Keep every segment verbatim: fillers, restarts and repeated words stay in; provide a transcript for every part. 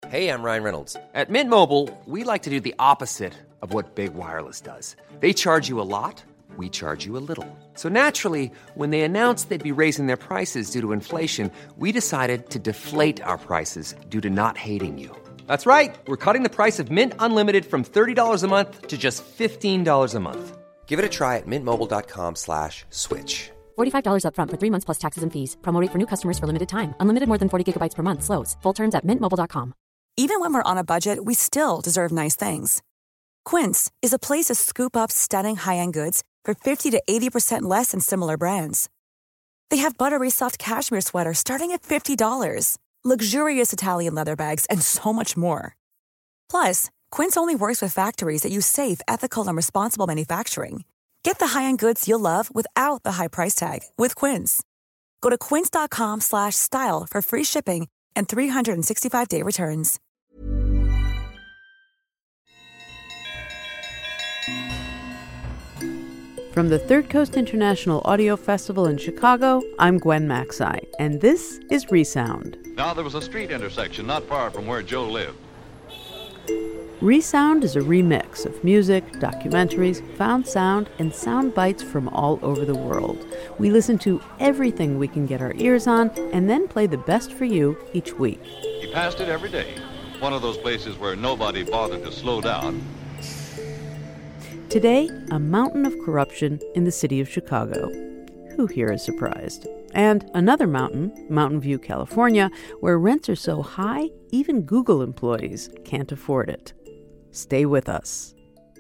Hey, I'm Ryan Reynolds. At Mint Mobile, we like to do the opposite of what Big Wireless does. They charge you a lot, we charge you a little. So naturally, when they announced they'd be raising their prices due to inflation, we decided to deflate our prices due to not hating you. That's right. We're cutting the price of Mint Unlimited from thirty dollars a month to just fifteen dollars a month. Give it a try at mintmobile.com slash switch. forty-five dollars up front for three months plus taxes and fees. Promo rate for new customers for limited time. Unlimited more than forty gigabytes per month slows. Full terms at mint mobile dot com. Even when we're on a budget, we still deserve nice things. Quince is a place to scoop up stunning high-end goods for fifty to eighty percent less than similar brands. They have buttery soft cashmere sweaters starting at fifty dollars, luxurious Italian leather bags, and so much more. Plus, Quince only works with factories that use safe, ethical, and responsible manufacturing. Get the high-end goods you'll love without the high price tag with Quince. Go to quince.com slash style for free shipping and three sixty-five day returns. From the Third Coast International Audio Festival in Chicago, I'm Gwen Macsai, and this is Resound. Now, there was a street intersection not far from where Joe lived. Resound is a remix of music, documentaries, found sound, and sound bites from all over the world. We listen to everything we can get our ears on and then play the best for you each week. He passed it every day. One of those places where nobody bothered to slow down. Today, a mountain of corruption in the city of Chicago. Who here is surprised? And another mountain, Mountain View, California, where rents are so high, even Google employees can't afford it. Stay with us.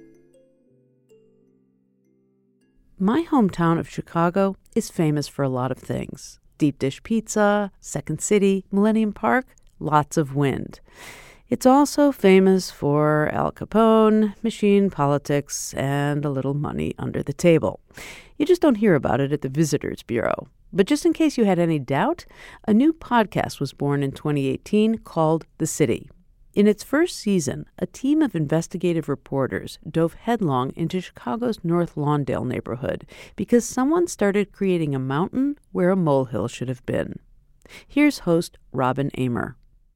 My hometown of Chicago is famous for a lot of things. Deep dish pizza, Second City, Millennium Park, lots of wind. It's also famous for Al Capone, machine politics, and a little money under the table. You just don't hear about it at the Visitors Bureau. But just in case you had any doubt, a new podcast was born in twenty eighteen called The City. In its first season, a team of investigative reporters dove headlong into Chicago's North Lawndale neighborhood because someone started creating a mountain where a molehill should have been. Here's host Robin Amer.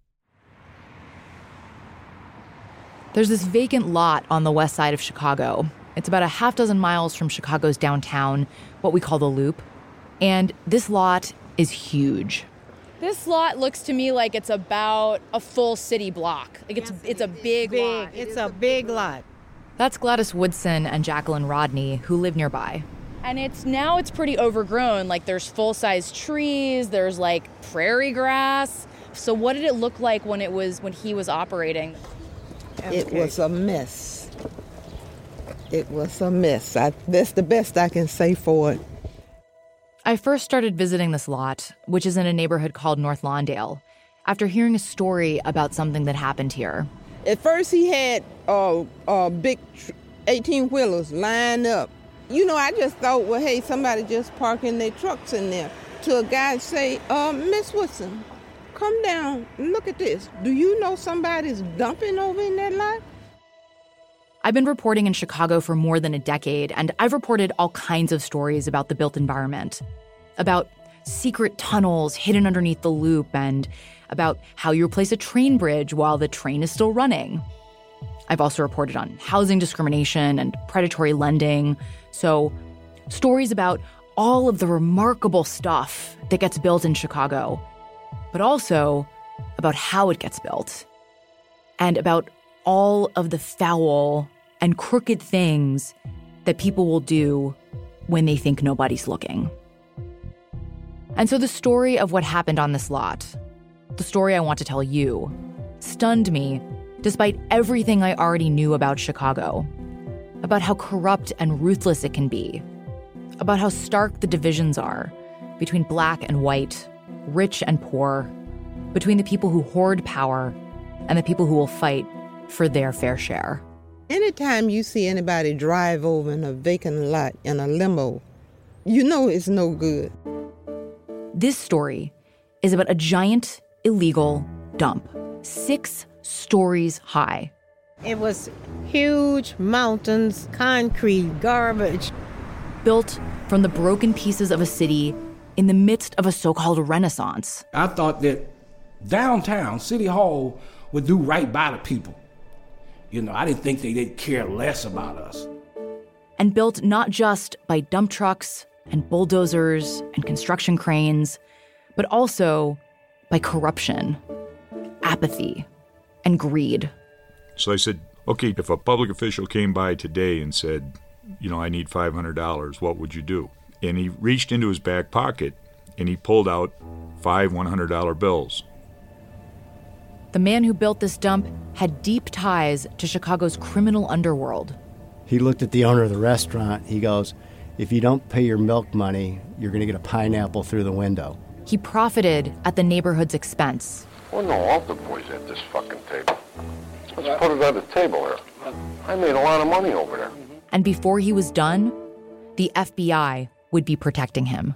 There's this vacant lot on the west side of Chicago. It's about a half dozen miles from Chicago's downtown, what we call the Loop. And this lot is huge. This lot looks to me like it's about a full city block. Like it's yes, it's a big, big lot. It's a big lot. That's Gladys Woodson and Jacqueline Rodney, who live nearby. And it's now it's pretty overgrown. Like there's full-size trees, there's like prairie grass. So what did it look like when it was when he was operating? It okay. was a mess. It was a mess. I, that's the best I can say for it. I first started visiting this lot, which is in a neighborhood called North Lawndale, after hearing a story about something that happened here. At first he had uh, uh, big eighteen-wheelers lined up. You know, I just thought, well, hey, somebody just parking their trucks in there. To a guy say, uh, Miss Woodson, come down and look at this. Do you know somebody's dumping over in that lot? I've been reporting in Chicago for more than a decade, and I've reported all kinds of stories about the built environment, about secret tunnels hidden underneath the Loop, and about how you replace a train bridge while the train is still running. I've also reported on housing discrimination and predatory lending, so stories about all of the remarkable stuff that gets built in Chicago, but also about how it gets built, and about all of the foul and crooked things that people will do when they think nobody's looking. And so the story of what happened on this lot, the story I want to tell you, stunned me despite everything I already knew about Chicago, about how corrupt and ruthless it can be, about how stark the divisions are between black and white, rich and poor, between the people who hoard power and the people who will fight for their fair share. Anytime you see anybody drive over in a vacant lot in a limo, you know it's no good. This story is about a giant illegal dump, six stories high. It was huge mountains, concrete, garbage. Built from the broken pieces of a city in the midst of a so-called renaissance. I thought that downtown, City Hall, would do right by the people. You know, I didn't think they did care less about us. And built not just by dump trucks and bulldozers and construction cranes, but also by corruption, apathy, and greed. So I said, okay, if a public official came by today and said, you know, I need five hundred dollars, what would you do? And he reached into his back pocket and he pulled out five one hundred dollar bills. The man who built this dump had deep ties to Chicago's criminal underworld. He looked at the owner of the restaurant. He goes, if you don't pay your milk money, you're going to get a pineapple through the window. He profited at the neighborhood's expense. Well, no altar boys at this fucking table. Let's put it on the table here. I made a lot of money over there. And before he was done, the F B I would be protecting him.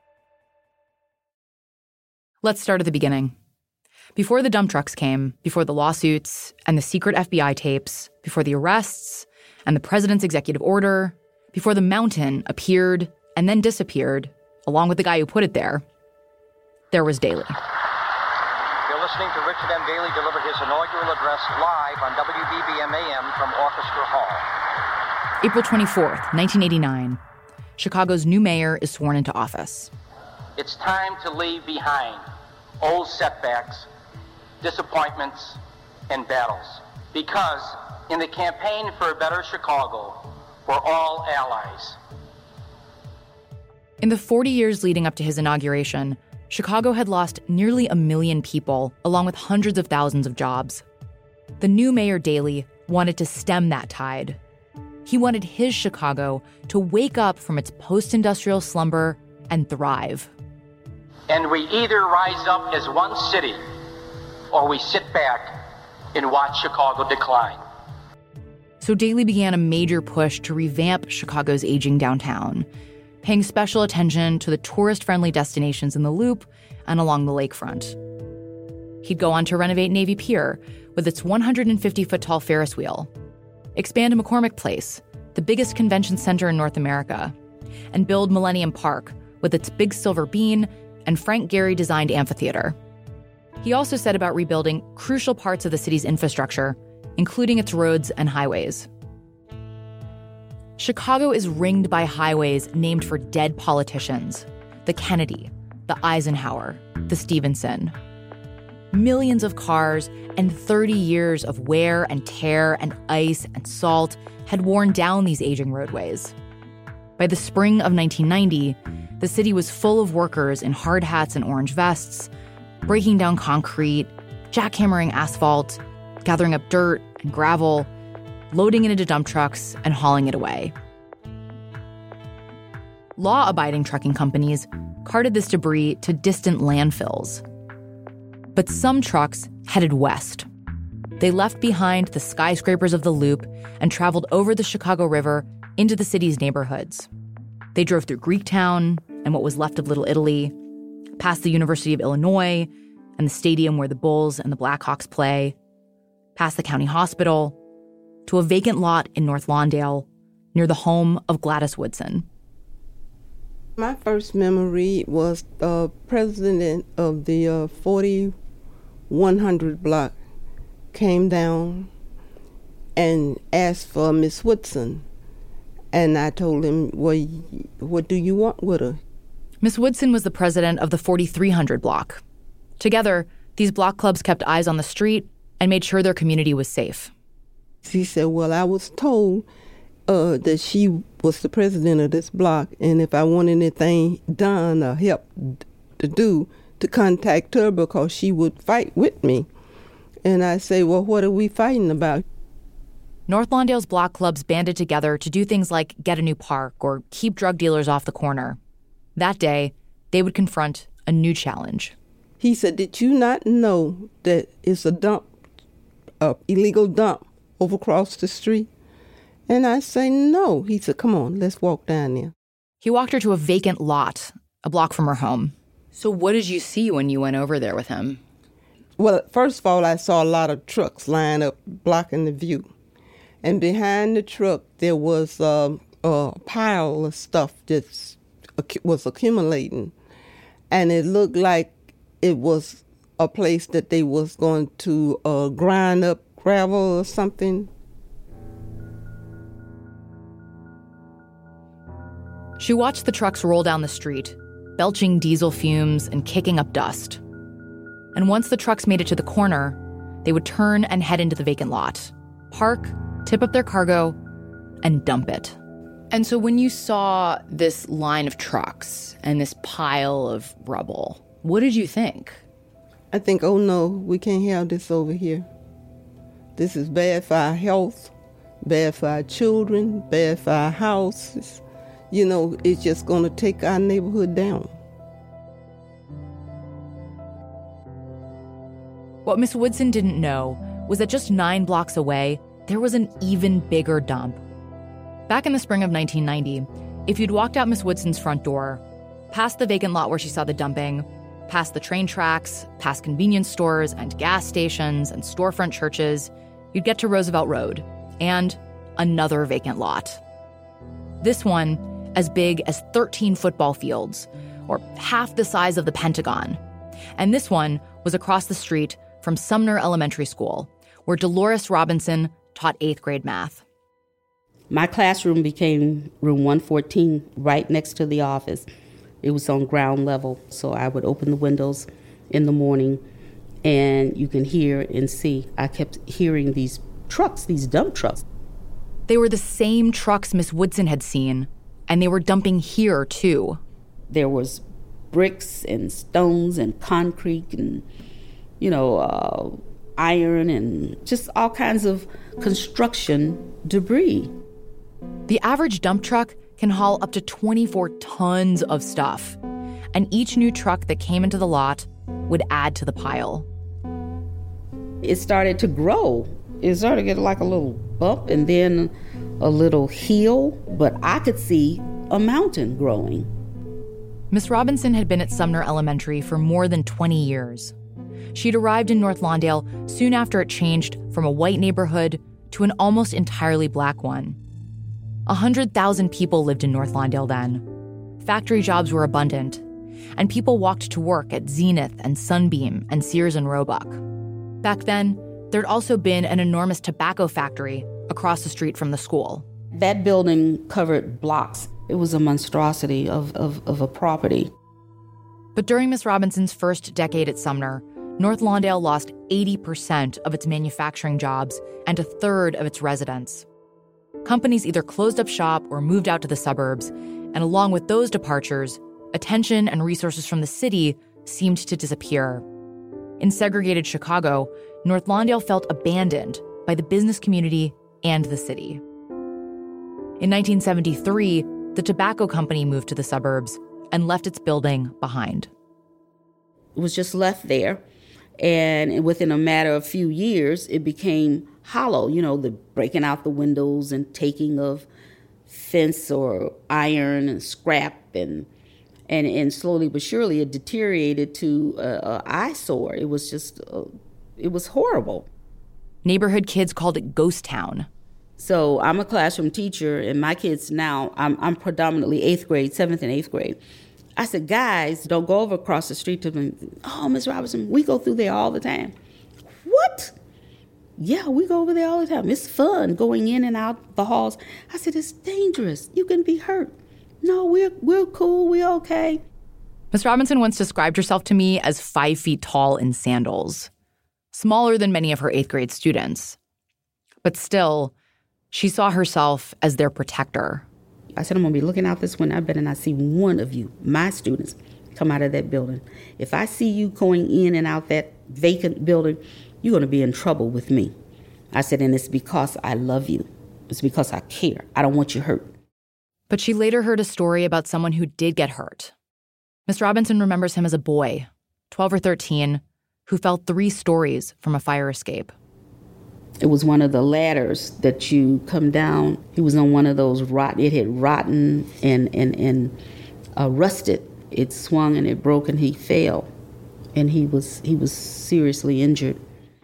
Let's start at the beginning. Before the dump trucks came, before the lawsuits and the secret F B I tapes, before the arrests and the president's executive order, before the mountain appeared and then disappeared, along with the guy who put it there, there was Daley. You're listening to Richard M. Daley deliver his inaugural address live on W B B M A M from Orchestra Hall. April twenty-fourth, nineteen eighty-nine. Chicago's new mayor is sworn into office. It's time to leave behind old setbacks, disappointments, and battles. Because in the campaign for a better Chicago, we're all allies. In the forty years leading up to his inauguration, Chicago had lost nearly a million people, along with hundreds of thousands of jobs. The new Mayor Daley wanted to stem that tide. He wanted his Chicago to wake up from its post-industrial slumber and thrive. And we either rise up as one city, or we sit back and watch Chicago decline. So Daley began a major push to revamp Chicago's aging downtown, paying special attention to the tourist-friendly destinations in the Loop and along the lakefront. He'd go on to renovate Navy Pier with its one hundred fifty foot tall Ferris wheel, expand McCormick Place, the biggest convention center in North America, and build Millennium Park with its big silver bean and Frank Gehry-designed amphitheater. He also set about rebuilding crucial parts of the city's infrastructure, including its roads and highways. Chicago is ringed by highways named for dead politicians: the Kennedy, the Eisenhower, the Stevenson. Millions of cars and thirty years of wear and tear and ice and salt had worn down these aging roadways. By the spring of nineteen ninety, the city was full of workers in hard hats and orange vests, breaking down concrete, jackhammering asphalt, gathering up dirt and gravel, loading it into dump trucks and hauling it away. Law-abiding trucking companies carted this debris to distant landfills. But some trucks headed west. They left behind the skyscrapers of the Loop and traveled over the Chicago River into the city's neighborhoods. They drove through Greektown and what was left of Little Italy, past the University of Illinois and the stadium where the Bulls and the Blackhawks play, past the county hospital, to a vacant lot in North Lawndale near the home of Gladys Woodson. My first memory was the president of the uh, forty-one hundred block came down and asked for Miss Woodson. And I told him, well, what do you want with her? Miss Woodson was the president of the forty-three hundred block. Together, these block clubs kept eyes on the street and made sure their community was safe. He said, well, I was told uh, that she was the president of this block, and if I want anything done or help to do, to contact her because she would fight with me. And I say, well, what are we fighting about? North Lawndale's block clubs banded together to do things like get a new park or keep drug dealers off the corner. That day, they would confront a new challenge. He said, did you not know that it's a dump, a illegal dump over across the street? And I say, no. He said, come on, let's walk down there. He walked her to a vacant lot, a block from her home. So what did you see when you went over there with him? Well, first of all, I saw a lot of trucks lined up blocking the view. And behind the truck, there was uh, a pile of stuff that was accumulating. And it looked like it was a place that they was going to uh, grind up gravel or something. She watched the trucks roll down the street, belching diesel fumes and kicking up dust. And once the trucks made it to the corner, they would turn and head into the vacant lot, park, tip up their cargo, and dump it. And so when you saw this line of trucks and this pile of rubble, what did you think? I think, oh no, we can't have this over here. This is bad for our health, bad for our children, bad for our houses. You know, it's just going to take our neighborhood down. What Miss Woodson didn't know was that just nine blocks away, there was an even bigger dump. Back in the spring of nineteen ninety, if you'd walked out Miss Woodson's front door, past the vacant lot where she saw the dumping, past the train tracks, past convenience stores and gas stations and storefront churches, you'd get to Roosevelt Road and another vacant lot. This one as big as thirteen football fields, or half the size of the Pentagon. And this one was across the street from Sumner Elementary School, where Dolores Robinson taught eighth grade math. My classroom became room one fourteen, right next to the office. It was on ground level, so I would open the windows in the morning, and you can hear and see. I kept hearing these trucks, these dump trucks. They were the same trucks Miss Woodson had seen, and they were dumping here, too. There was bricks and stones and concrete and, you know, uh, iron and just all kinds of construction debris. The average dump truck can haul up to twenty-four tons of stuff, and each new truck that came into the lot would add to the pile. It started to grow. It started to get like a little bump and then a little hill, but I could see a mountain growing. Miss Robinson had been at Sumner Elementary for more than twenty years. She'd arrived in North Lawndale soon after it changed from a white neighborhood to an almost entirely black one. one hundred thousand people lived in North Lawndale then. Factory jobs were abundant, and people walked to work at Zenith and Sunbeam and Sears and Roebuck. Back then, there'd also been an enormous tobacco factory across the street from the school. That building covered blocks. It was a monstrosity of, of, of a property. But during Miss Robinson's first decade at Sumner, North Lawndale lost eighty percent of its manufacturing jobs and a third of its residents. Companies either closed up shop or moved out to the suburbs, and along with those departures, attention and resources from the city seemed to disappear. In segregated Chicago, North Lawndale felt abandoned by the business community and the city. In nineteen seventy-three, the tobacco company moved to the suburbs and left its building behind. It was just left there, and within a matter of a few years, it became hollow, you know, the breaking out the windows and taking of fence or iron and scrap, and and, and slowly but surely it deteriorated to a, a eyesore. It was just, uh, it was horrible. Neighborhood kids called it Ghost Town. So I'm a classroom teacher, and my kids now, I'm, I'm predominantly eighth grade, seventh and eighth grade. I said, guys, don't go over across the street to them. Oh, Miss Robinson, we go through there all the time. What? Yeah, we go over there all the time. It's fun going in and out the halls. I said, it's dangerous. You can be hurt. No, we're we're cool. We're okay. Miss Robinson once described herself to me as five feet tall in sandals, smaller than many of her eighth grade students. But still, she saw herself as their protector. I said, I'm going to be looking out this window. I bet and I see one of you, my students, come out of that building. If I see you going in and out that vacant building, you're going to be in trouble with me. I said, and it's because I love you. It's because I care. I don't want you hurt. But she later heard a story about someone who did get hurt. Miss Robinson remembers him as a boy, twelve or thirteen, who fell three stories from a fire escape. It was one of the ladders that you come down. He was on one of those rot. It had rotten and and and uh, rusted. It swung and it broke, and he fell, and he was he was seriously injured.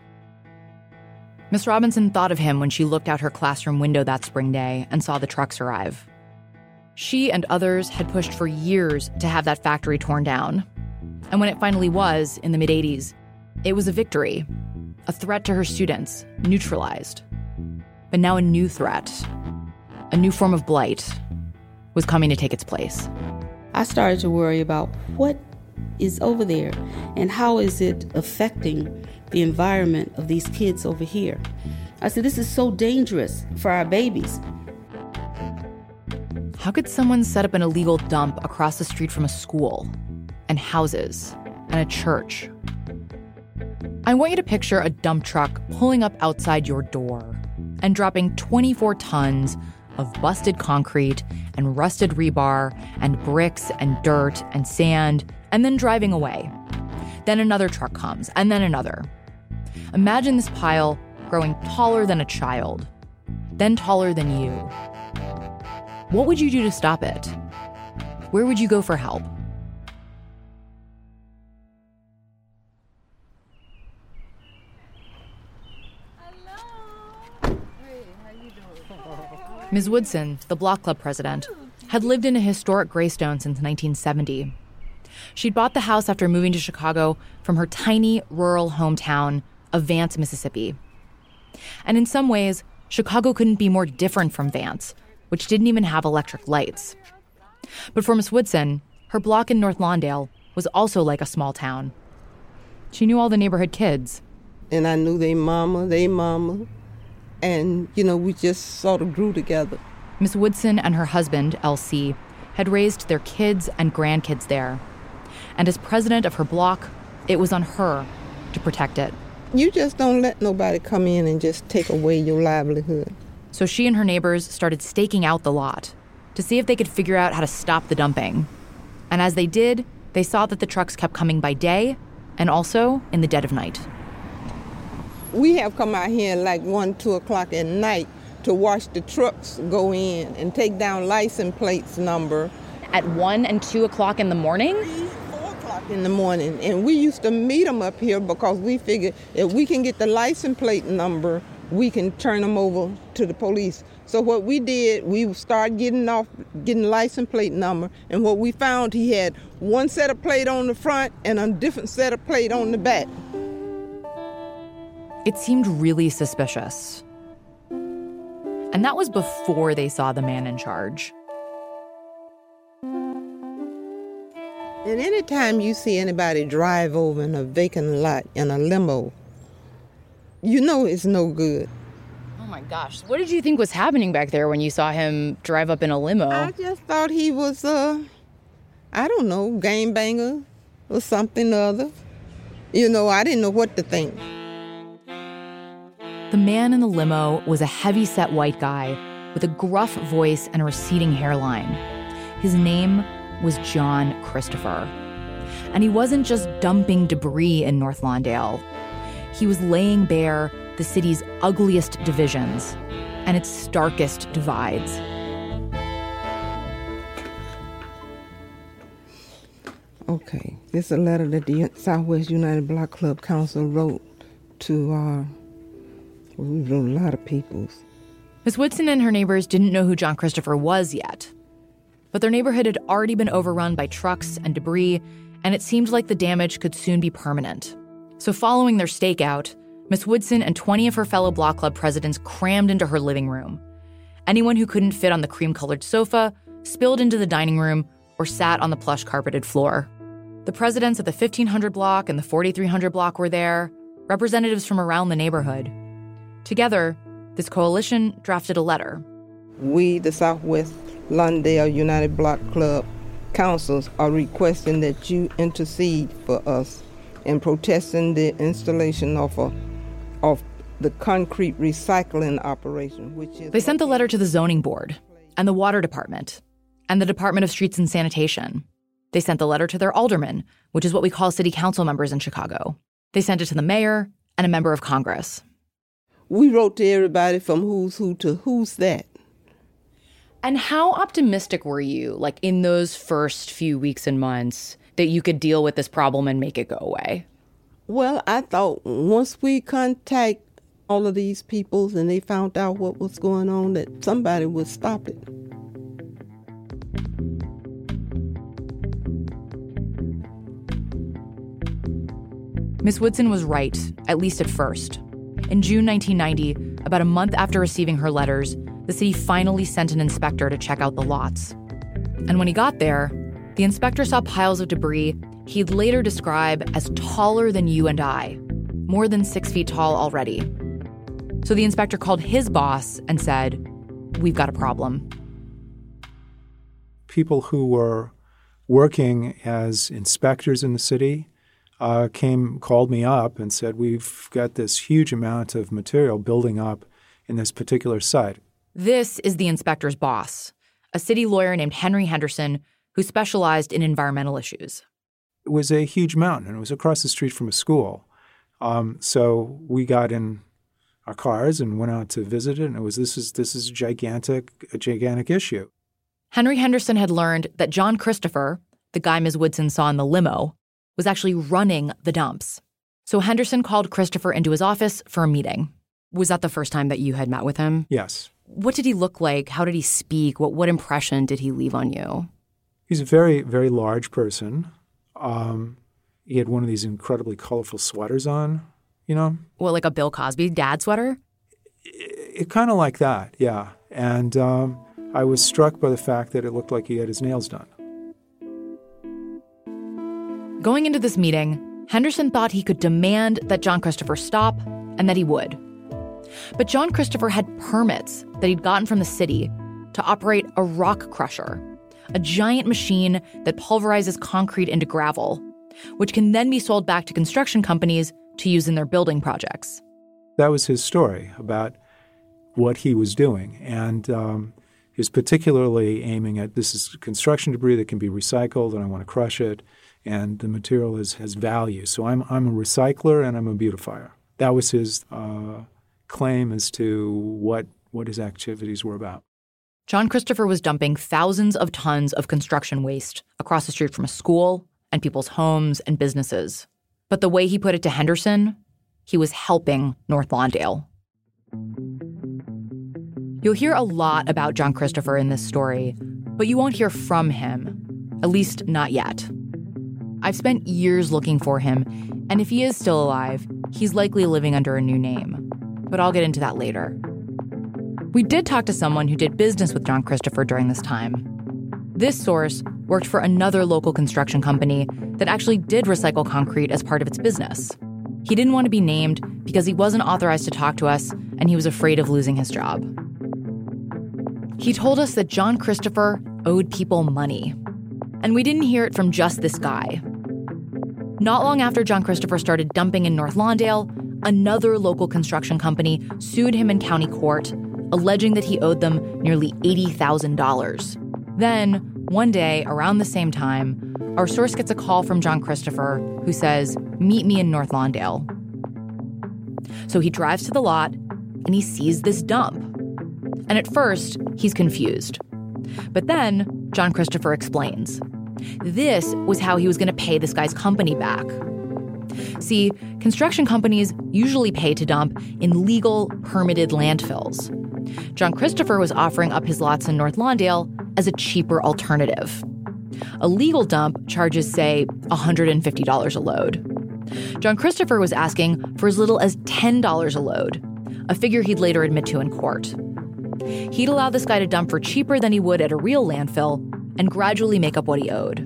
Miss Robinson thought of him when she looked out her classroom window that spring day and saw the trucks arrive. She and others had pushed for years to have that factory torn down. And when it finally was, in the mid-eighties, It was a victory, a threat to her students, neutralized. But now a new threat, a new form of blight, was coming to take its place. I started to worry about what is over there and how is it affecting the environment of these kids over here. I said, this is so dangerous for our babies. How could someone set up an illegal dump across the street from a school and houses and a church? I want you to picture a dump truck pulling up outside your door and dropping twenty-four tons of busted concrete and rusted rebar and bricks and dirt and sand, and then driving away. Then another truck comes, and then another. Imagine this pile growing taller than a child, then taller than you. What would you do to stop it? Where would you go for help? Miz Woodson, the Block Club president, had lived in a historic Greystone since nineteen seventy. She'd bought the house after moving to Chicago from her tiny rural hometown of Vance, Mississippi. And in some ways, Chicago couldn't be more different from Vance, which didn't even have electric lights. But for Miss Woodson, her block in North Lawndale was also like a small town. She knew all the neighborhood kids. And I knew they mama, they mama. And, you know, we just sort of grew together. Miss Woodson and her husband, L C, had raised their kids and grandkids there. And as president of her block, it was on her to protect it. You just don't let nobody come in and just take away your livelihood. So she and her neighbors started staking out the lot to see if they could figure out how to stop the dumping. And as they did, they saw that the trucks kept coming by day and also in the dead of night. We have come out here like one, two o'clock at night to watch the trucks go in and take down license plates number. At one and two o'clock in the morning? Three, four o'clock in the morning. And we used to meet them up here because we figured if we can get the license plate number, we can turn them over to the police. So what we did, we started getting off, getting license plate number. And what we found, he had one set of plate on the front and a different set of plate on the back. It seemed really suspicious. And that was before they saw the man in charge. And anytime you see anybody drive over in a vacant lot in a limo, you know it's no good. Oh my gosh. What did you think was happening back there when you saw him drive up in a limo? I just thought he was, uh, I don't know, gangbanger or something or other. You know, I didn't know what to think. The man in the limo was a heavy-set white guy with a gruff voice and a receding hairline. His name was John Christopher. And he wasn't just dumping debris in North Lawndale. He was laying bare the city's ugliest divisions and its starkest divides. Okay, this is a letter that the Southwest United Block Club Council wrote to, uh, well, we wrote a lot of people's. Miss Woodson and her neighbors didn't know who John Christopher was yet. But their neighborhood had already been overrun by trucks and debris, and it seemed like the damage could soon be permanent. So following their stakeout, Miss Woodson and twenty of her fellow Block Club presidents crammed into her living room. Anyone who couldn't fit on the cream-colored sofa spilled into the dining room or sat on the plush carpeted floor. The presidents of the fifteen hundred block and the forty-three hundred block were there, representatives from around the neighborhood. Together, this coalition drafted a letter. We, the Southwest Lawndale United Block Club councils, are requesting that you intercede for us in protesting the installation of a of the concrete recycling operation, which is... They sent the letter to the zoning board and the water department and the Department of Streets and Sanitation. They sent the letter to their aldermen, which is what we call city council members in Chicago. They sent it to the mayor and a member of Congress. We wrote to everybody from who's who to who's that. And how optimistic were you, like in those first few weeks and months, that you could deal with this problem and make it go away? Well, I thought once we contact all of these people and they found out what was going on, that somebody would stop it. Miss Woodson was right, at least at first. In June nineteen ninety, about a month after receiving her letters, the city finally sent an inspector to check out the lots. And when he got there, the inspector saw piles of debris he'd later describe as taller than you and I, more than six feet tall already. So the inspector called his boss and said, "We've got a problem." People who were working as inspectors in the city uh, came, called me up and said, "We've got this huge amount of material building up in this particular site." This is the inspector's boss, a city lawyer named Henry Henderson, who specialized in environmental issues. It was a huge mountain, and it was across the street from a school. Um, so we got in our cars and went out to visit it, and it was this is this is a gigantic, a gigantic issue. Henry Henderson had learned that John Christopher, the guy Miz Woodson saw in the limo, was actually running the dumps. So Henderson called Christopher into his office for a meeting. Was that the first time that you had met with him? Yes. What did he look like? How did he speak? What what impression did he leave on you? He's a very, very large person. Um, he had one of these incredibly colorful sweaters on, you know? What, like a Bill Cosby dad sweater? It, it kind of like that, yeah. And um, I was struck by the fact that it looked like he had his nails done. Going into this meeting, Henderson thought he could demand that John Christopher stop, and that he would. But John Christopher had permits that he'd gotten from the city to operate a rock crusher, a giant machine that pulverizes concrete into gravel, which can then be sold back to construction companies to use in their building projects. That was his story about what he was doing. And um, he was particularly aiming at, this is construction debris that can be recycled, and I want to crush it, and the material is, has value. So I'm, I'm a recycler and I'm a beautifier. That was his uh, claim as to what, what his activities were about. John Christopher was dumping thousands of tons of construction waste across the street from a school and people's homes and businesses. But the way he put it to Henderson, he was helping North Lawndale. You'll hear a lot about John Christopher in this story, but you won't hear from him, at least not yet. I've spent years looking for him, and if he is still alive, he's likely living under a new name. But I'll get into that later. We did talk to someone who did business with John Christopher during this time. This source worked for another local construction company that actually did recycle concrete as part of its business. He didn't want to be named because he wasn't authorized to talk to us, and he was afraid of losing his job. He told us that John Christopher owed people money. And we didn't hear it from just this guy. Not long after John Christopher started dumping in North Lawndale, another local construction company sued him in county court, alleging that he owed them nearly eighty thousand dollars. Then, one day, around the same time, our source gets a call from John Christopher who says, "Meet me in North Lawndale." So he drives to the lot, and he sees this dump. And at first, he's confused. But then, John Christopher explains. This was how he was going to pay this guy's company back. See, construction companies usually pay to dump in legal, permitted landfills. John Christopher was offering up his lots in North Lawndale as a cheaper alternative. A legal dump charges, say, one hundred fifty dollars a load. John Christopher was asking for as little as ten dollars a load, a figure he'd later admit to in court. He'd allow this guy to dump for cheaper than he would at a real landfill and gradually make up what he owed.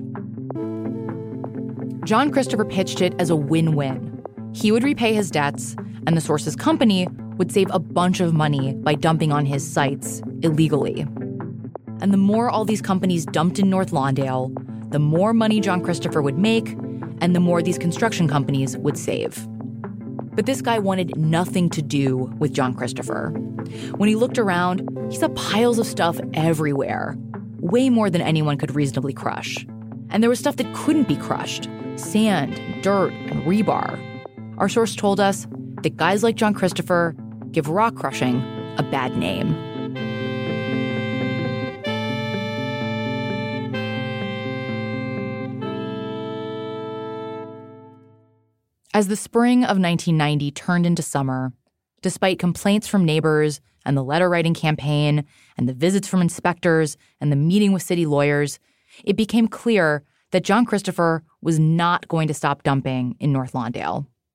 John Christopher pitched it as a win-win. He would repay his debts, and the source's company would save a bunch of money by dumping on his sites illegally. And the more all these companies dumped in North Lawndale, the more money John Christopher would make, and the more these construction companies would save. But this guy wanted nothing to do with John Christopher. When he looked around, he saw piles of stuff everywhere, way more than anyone could reasonably crush. And there was stuff that couldn't be crushed, sand, dirt, and rebar. Our source told us that guys like John Christopher give rock crushing a bad name. As the spring of nineteen ninety turned into summer, despite complaints from neighbors and the letter-writing campaign and the visits from inspectors and the meeting with city lawyers, it became clear that John Christopher was not going to stop dumping in North Lawndale.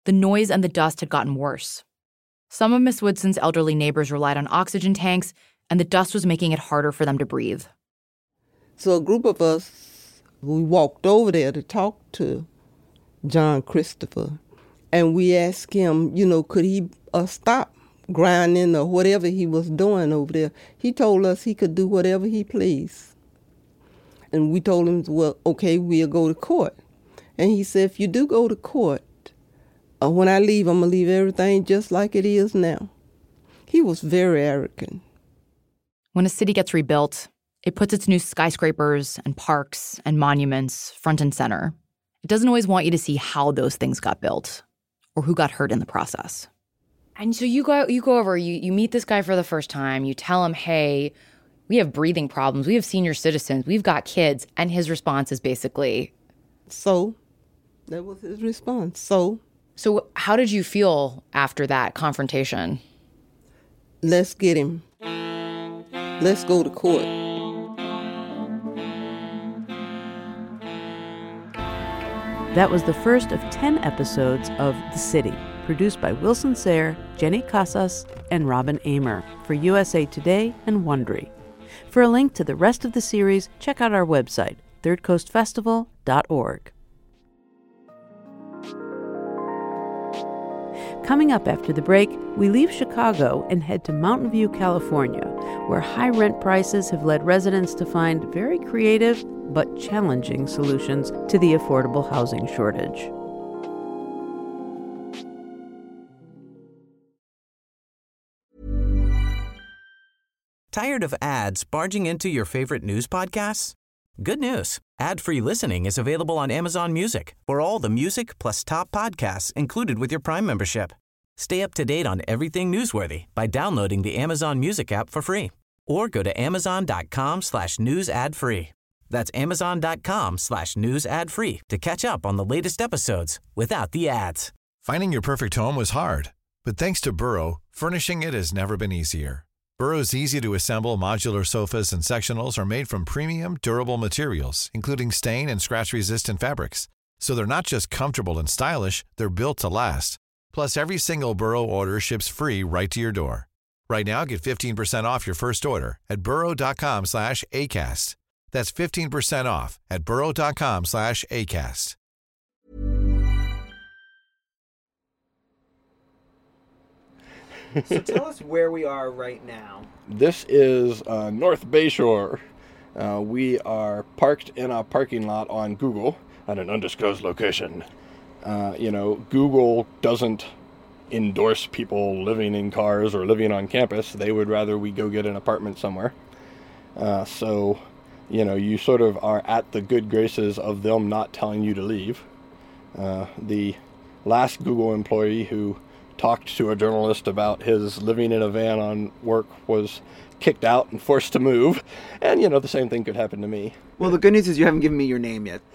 The noise and the dust had gotten worse. Some of Miss Woodson's elderly neighbors relied on oxygen tanks, and the dust was making it harder for them to breathe. So a group of us, we walked over there to talk to John Christopher, and we asked him, you know, could he uh, stop grinding or whatever he was doing over there. He told us he could do whatever he pleased. And we told him, well, okay, we'll go to court. And he said, if you do go to court, uh, when I leave, I'm going to leave everything just like it is now. He was very arrogant. When a city gets rebuilt, it puts its new skyscrapers and parks and monuments front and center. It doesn't always want you to see how those things got built or who got hurt in the process. And so you go you go over, you, you meet this guy for the first time, you tell him, hey, we have breathing problems, we have senior citizens, we've got kids. And his response is basically, so? That was his response, so? So how did you feel after that confrontation? Let's get him. Let's go to court. That was the first of ten episodes of The City, produced by Wilson Sayre, Jenny Casas, and Robin Amer for U S A Today and Wondery. For a link to the rest of the series, check out our website, third coast festival dot org. Coming up after the break, we leave Chicago and head to Mountain View, California, where high rent prices have led residents to find very creative but challenging solutions to the affordable housing shortage. Tired of ads barging into your favorite news podcasts? Good news. Ad-free listening is available on Amazon Music for all the music plus top podcasts included with your Prime membership. Stay up to date on everything newsworthy by downloading the Amazon Music app for free or go to amazon.com slash news ad free. That's amazon.com slash news ad free to catch up on the latest episodes without the ads. Finding your perfect home was hard, but thanks to Burrow, furnishing it has never been easier. Burrow's easy-to-assemble modular sofas and sectionals are made from premium, durable materials, including stain and scratch-resistant fabrics. So they're not just comfortable and stylish, they're built to last. Plus, every single Burrow order ships free right to your door. Right now, get fifteen percent off your first order at burrow.com slash ACAST. That's fifteen percent off at burrow.com slash ACAST. So tell us where we are right now. This is uh, North Bayshore. Uh, we are parked in a parking lot on Google at an undisclosed location. Uh, you know, Google doesn't endorse people living in cars or living on campus. They would rather we go get an apartment somewhere. Uh, so, you know, you sort of are at the good graces of them not telling you to leave. Uh, the last Google employee who talked to a journalist about his living in a van on work was kicked out and forced to move. And, you know, the same thing could happen to me. Well, the good news is you haven't given me your name yet.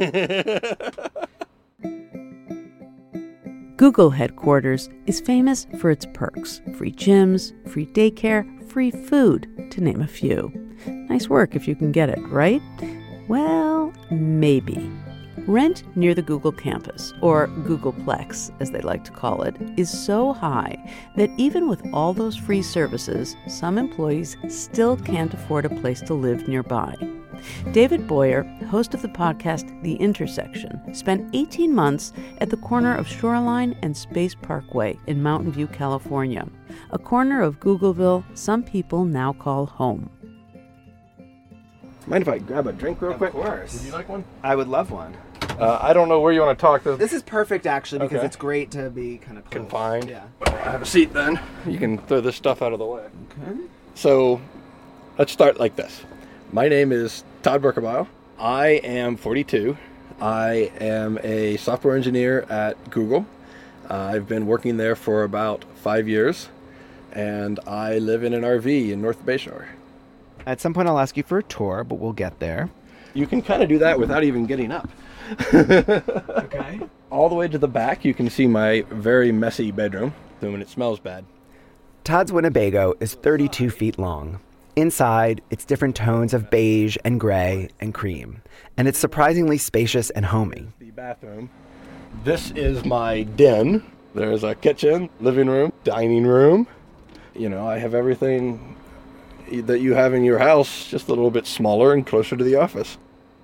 Google headquarters is famous for its perks. Free gyms, free daycare, free food, to name a few. Nice work if you can get it, right? Well, maybe. Rent near the Google campus, or Googleplex as they like to call it, is so high that even with all those free services, some employees still can't afford a place to live nearby. David Boyer, host of the podcast The Intersection, spent eighteen months at the corner of Shoreline and Space Parkway in Mountain View, California, a corner of Googleville some people now call home. Mind if I grab a drink real of quick? Of course. Would you like one? I would love one. Uh, I don't know where you want to talk. This, this is perfect, actually, because okay. It's great to be kind of close. Confined. Yeah. Have a seat then. You can throw this stuff out of the way. Okay. So, let's start like this. My name is Todd Berkebile. I am forty-two. I am a software engineer at Google. Uh, I've been working there for about five years, and I live in an R V in North Bayshore. At some point I'll ask you for a tour, but we'll get there. You can kind of do that without even getting up. Okay. All the way to the back, you can see my very messy bedroom, and it smells bad. Todd's Winnebago is thirty-two feet long. Inside, it's different tones of beige and gray and cream, and it's surprisingly spacious and homey. The bathroom. This is my den. There's a kitchen, living room, dining room. You know, I have everything that you have in your house, just a little bit smaller and closer to the office.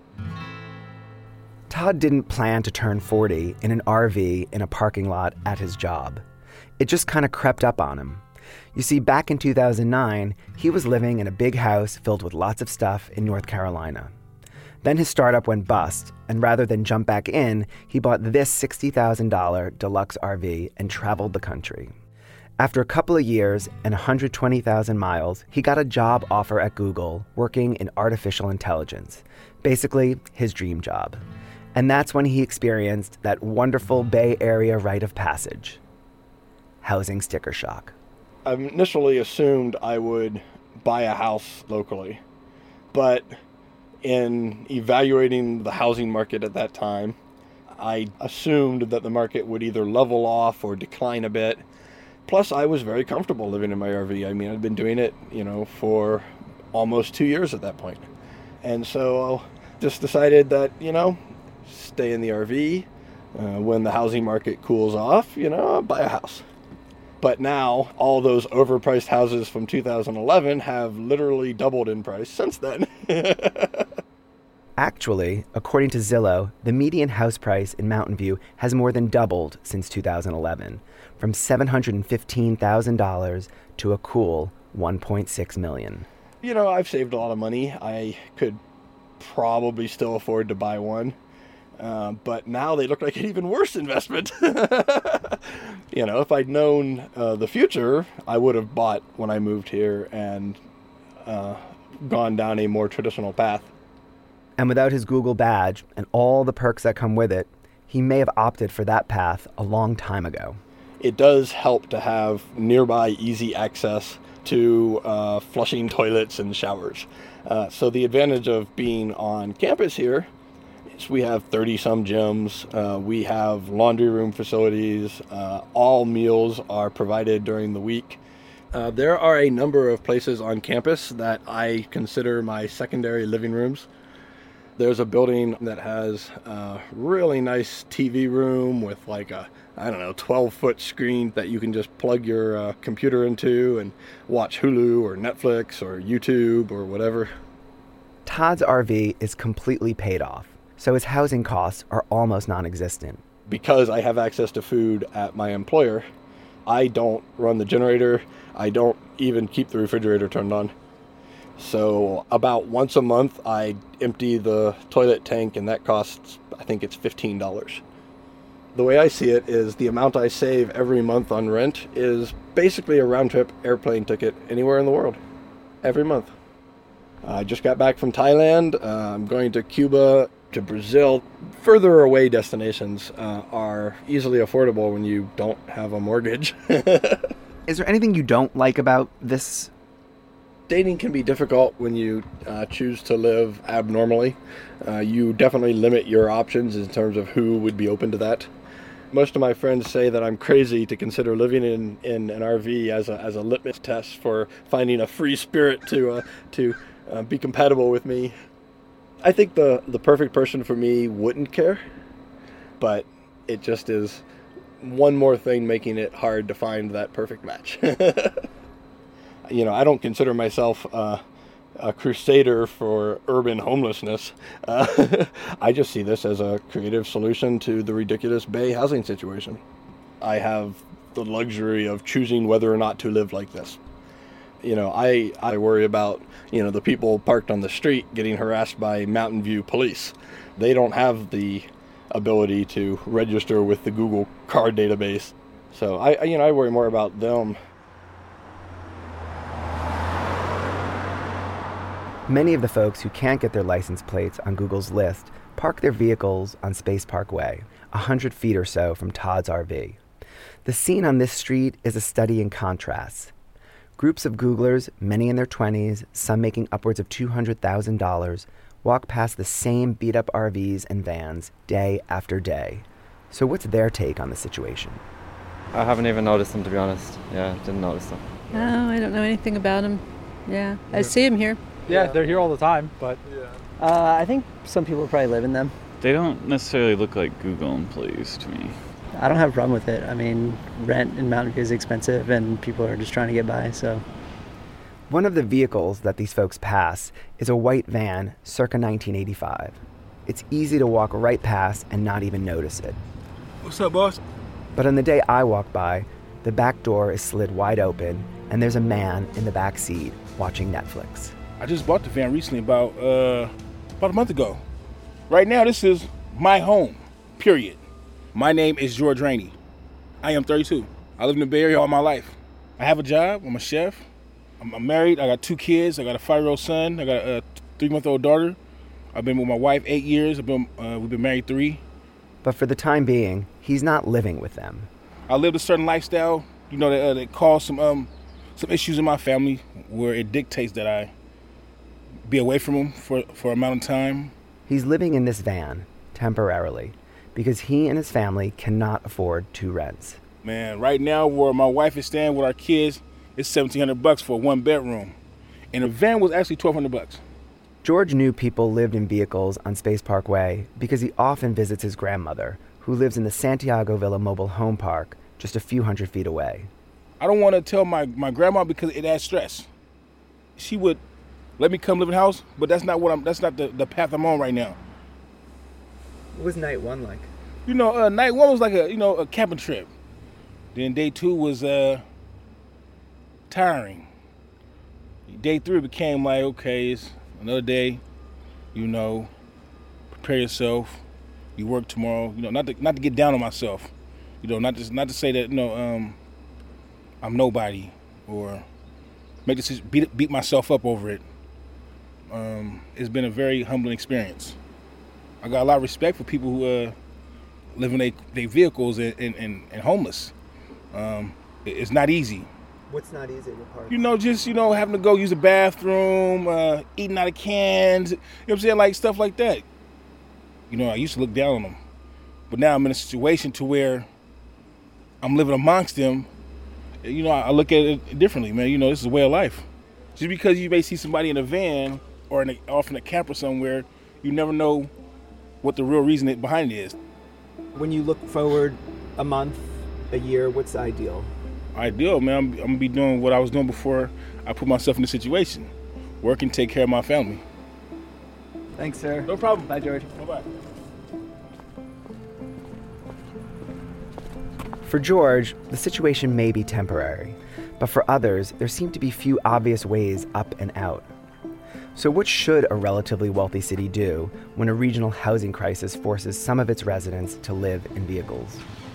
Todd didn't plan to turn forty in an R V in a parking lot at his job. It just kind of crept up on him. You see, back in two thousand nine, he was living in a big house filled with lots of stuff in North Carolina. Then his startup went bust, and rather than jump back in, he bought this sixty thousand dollars deluxe R V and traveled the country. After a couple of years and one hundred twenty thousand miles, he got a job offer at Google working in artificial intelligence. Basically, his dream job. And that's when he experienced that wonderful Bay Area rite of passage. Housing sticker shock. I initially assumed I would buy a house locally, but in evaluating the housing market at that time, I assumed that the market would either level off or decline a bit. Plus, I was very comfortable living in my R V. I mean, I'd been doing it, you know, for almost two years at that point. And so just decided that, you know, stay in the R V. Uh, when the housing market cools off, you know, I'll buy a house. But now, all those overpriced houses from two thousand eleven have literally doubled in price since then. Actually, according to Zillow, the median house price in Mountain View has more than doubled since two thousand eleven, from seven hundred fifteen thousand dollars to a cool one point six million dollars. You know, I've saved a lot of money. I could probably still afford to buy one. Uh, but now they look like an even worse investment. You know, if I'd known uh, the future, I would have bought when I moved here and uh, gone down a more traditional path. And without his Google badge and all the perks that come with it, he may have opted for that path a long time ago. It does help to have nearby easy access to uh, flushing toilets and showers. Uh, so the advantage of being on campus here, we have thirty-some gyms, uh, we have laundry room facilities, uh, all meals are provided during the week. Uh, there are a number of places on campus that I consider my secondary living rooms. There's a building that has a really nice T V room with like a, I don't know, twelve-foot screen that you can just plug your uh, computer into and watch Hulu or Netflix or YouTube or whatever. Todd's R V is completely paid off, so his housing costs are almost non-existent. Because I have access to food at my employer, I don't run the generator. I don't even keep the refrigerator turned on. So about once a month, I empty the toilet tank, and that costs, I think it's fifteen dollars. The way I see it is the amount I save every month on rent is basically a round-trip airplane ticket anywhere in the world, every month. I just got back from Thailand. Uh, I'm going to Cuba, to Brazil. Further away destinations uh, are easily affordable when you don't have a mortgage. Is there anything you don't like about this? Dating can be difficult when you uh, choose to live abnormally. Uh, you definitely limit your options in terms of who would be open to that. Most of my friends say that I'm crazy to consider living in, in an R V as a as a litmus test for finding a free spirit to uh, to uh, be compatible with me. I think the, the perfect person for me wouldn't care, but it just is one more thing making it hard to find that perfect match. You know, I don't consider myself uh, a crusader for urban homelessness. Uh, I just see this as a creative solution to the ridiculous Bay housing situation. I have the luxury of choosing whether or not to live like this. You know, I, I worry about, you know, the people parked on the street getting harassed by Mountain View police. They don't have the ability to register with the Google car database. So I, you know, I worry more about them. Many of the folks who can't get their license plates on Google's list park their vehicles on Space Park Way, a hundred feet or so from Todd's R V. The scene on this street is a study in contrasts. Groups of Googlers, many in their twenties, some making upwards of two hundred thousand dollars, walk past the same beat-up R Vs and vans day after day. So what's their take on the situation? I haven't even noticed them, to be honest. Yeah, didn't notice them. No, I don't know anything about them. Yeah, I see them here. Yeah, they're here all the time, but... Uh, I think some people probably live in them. They don't necessarily look like Google employees to me. I don't have a problem with it. I mean, rent in Mountain View is expensive and people are just trying to get by, so. One of the vehicles that these folks pass is a white van circa nineteen eighty-five. It's easy to walk right past and not even notice it. What's up, boss? But on the day I walk by, the back door is slid wide open and there's a man in the back seat watching Netflix. I just bought the van recently about, uh, about a month ago. Right now, this is my home, period. My name is George Rainey. I am thirty-two. I live in the Bay Area all my life. I have a job. I'm a chef. I'm, I'm married. I got two kids. I got a five-year-old son. I got a three-month-old daughter. I've been with my wife eight years. I've been, uh, we've been married three. But for the time being, he's not living with them. I lived a certain lifestyle, you know, that, uh, that caused some um, some issues in my family where it dictates that I be away from him for, for an amount of time. He's living in this van, temporarily, because he and his family cannot afford two rents. Man, right now where my wife is staying with our kids, it's seventeen hundred bucks for a one bedroom. And the van was actually twelve hundred bucks. George knew people lived in vehicles on Space Park Way because he often visits his grandmother, who lives in the Santiago Villa Mobile Home Park, just a few hundred feet away. I don't want to tell my, my grandma because it adds stress. She would let me come live in the house, but that's not what I'm. That's not the, the path I'm on right now. What was night one like? You know, uh, night one was like a you know a camping trip. Then day two was uh, tiring. Day three became like, okay, it's another day. You know, prepare yourself. You work tomorrow. You know, not to not to get down on myself. You know, not to not to say that you know um, I'm nobody or make this beat beat myself up over it. Um, it's been a very humbling experience. I got a lot of respect for people who uh, live in their they vehicles and, and, and, and homeless. Um, it, it's not easy. What's not easy? What part? You know, just, you know, having to go use the bathroom, uh, eating out of cans, you know what I'm saying, like stuff like that. You know, I used to look down on them. But now I'm in a situation to where I'm living amongst them. You know, I look at it differently, man. You know, this is a way of life. Just because you may see somebody in a van or in a, off in a camper somewhere, you never know what the real reason behind it is. When you look forward a month, a year, what's ideal? Ideal, man. I'm, I'm going to be doing what I was doing before I put myself in this situation. Work and take care of my family. Thanks, sir. No problem. Bye, George. Bye-bye. For George, the situation may be temporary, but for others, there seem to be few obvious ways up and out. So what should a relatively wealthy city do when a regional housing crisis forces some of its residents to live in vehicles?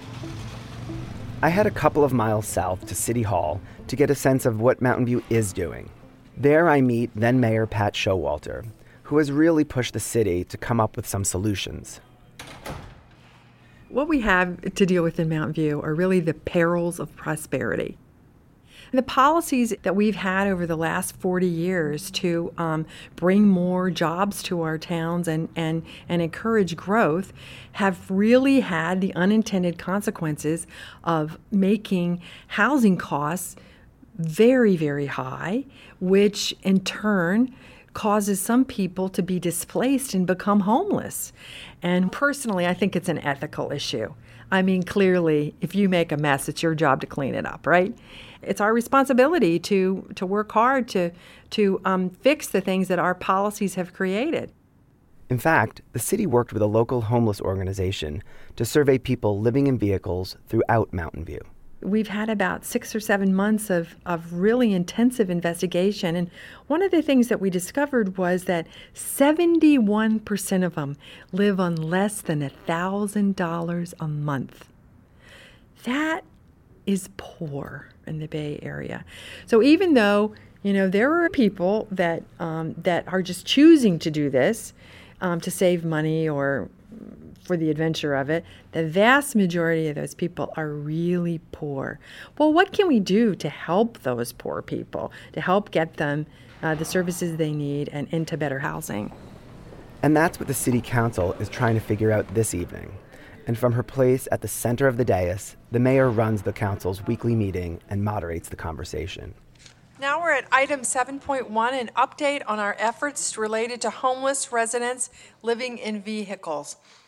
I head a couple of miles south to City Hall to get a sense of what Mountain View is doing. There I meet then Mayor Pat Showalter, who has really pushed the city to come up with some solutions. What we have to deal with in Mountain View are really the perils of prosperity. The policies that we've had over the last forty years to um, bring more jobs to our towns and, and, and encourage growth have really had the unintended consequences of making housing costs very, very high, which in turn causes some people to be displaced and become homeless. And personally, I think it's an ethical issue. I mean, clearly, if you make a mess, it's your job to clean it up, right? It's our responsibility to to work hard to to um, fix the things that our policies have created. In fact, the city worked with a local homeless organization to survey people living in vehicles throughout Mountain View. We've had about six or seven months of, of really intensive investigation, and one of the things that we discovered was that seventy-one percent of them live on less than one thousand dollars a month. That is poor in the Bay Area. So even though, you know, there are people that um, that are just choosing to do this um, to save money or for the adventure of it, the vast majority of those people are really poor. Well, what can we do to help those poor people, to help get them uh, the services they need and into better housing? And that's what the city council is trying to figure out this evening. And from her place at the center of the dais, the mayor runs the council's weekly meeting and moderates the conversation. Now we're at item seven point one, an update on our efforts related to homeless residents living in vehicles.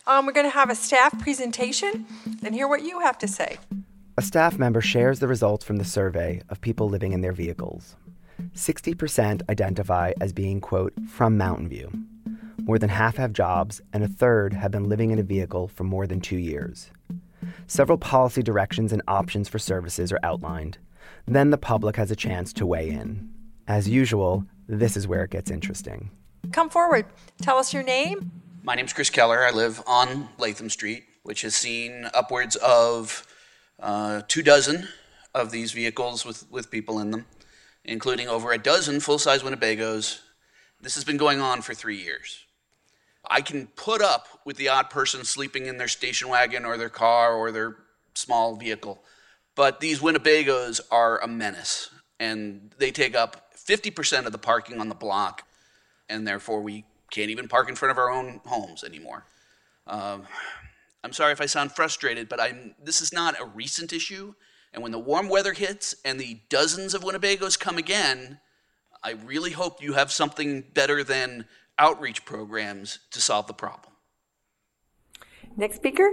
Um, we're going to have a staff presentation and hear what you have to say. A staff member shares the results from the survey of people living in their vehicles. sixty percent identify as being, quote, from Mountain View. More than half have jobs, and a third have been living in a vehicle for more than two years. Several policy directions and options for services are outlined. Then the public has a chance to weigh in. As usual, this is where it gets interesting. Come forward. Tell us your name. My name's Chris Keller. I live on Latham Street, which has seen upwards of uh, two dozen of these vehicles with, with people in them, including over a dozen full-size Winnebagos. This has been going on for three years. I can put up with the odd person sleeping in their station wagon or their car or their small vehicle, but these Winnebagos are a menace, and they take up fifty percent of the parking on the block, and therefore we can't even park in front of our own homes anymore. Um, I'm sorry if I sound frustrated, but I'm, this is not a recent issue, and when the warm weather hits and the dozens of Winnebagos come again, I really hope you have something better than outreach programs to solve the problem. Next speaker.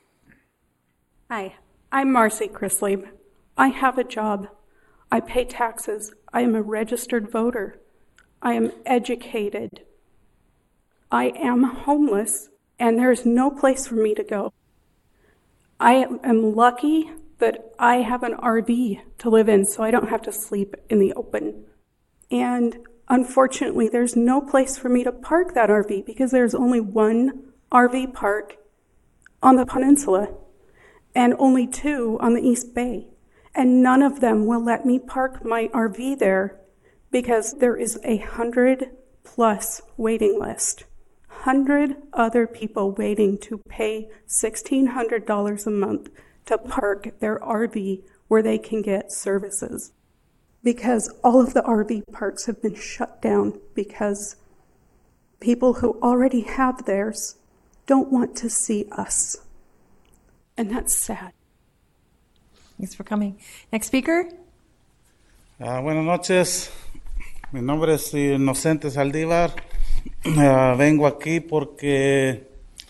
Hi, I'm Marcy Chrisley. I have a job. I pay taxes. I am a registered voter. I am educated. I am homeless, and there's no place for me to go. I am lucky that I have an R V to live in, so I don't have to sleep in the open. And unfortunately, there's no place for me to park that R V because there's only one R V park on the peninsula and only two on the East Bay. And none of them will let me park my R V there because there is a hundred plus waiting list. Hundred other people waiting to pay sixteen hundred dollars a month to park their R V where they can get services. Because all of the R V parks have been shut down because people who already have theirs don't want to see us. And that's sad. Thanks for coming. Next speaker. Uh, buenas noches. Mi nombre es Inocente Saldívar. Uh, vengo aquí porque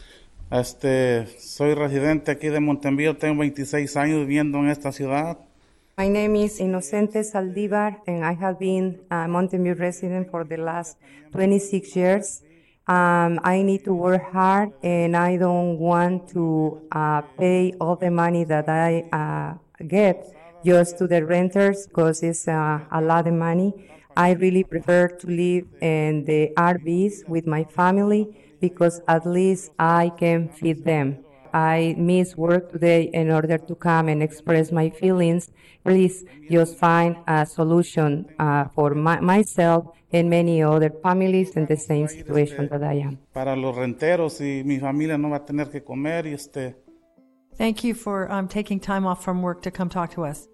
este, soy residente aquí de Montemvío. Tengo veintiséis años viviendo en esta ciudad. My name is Inocente Saldívar, and I have been a Mountain View resident for the last twenty-six years. Um, I need to work hard, and I don't want to uh, pay all the money that I uh, get just to the renters because it's uh, a lot of money. I really prefer to live in the R Vs with my family because at least I can feed them. I miss work today in order to come and express my feelings. Please just find a solution uh, for my, myself and many other families in the same situation that I am. Para los renteros y mi familia no va a tener que comer y este. Thank you for um, taking time off from work to come talk to us.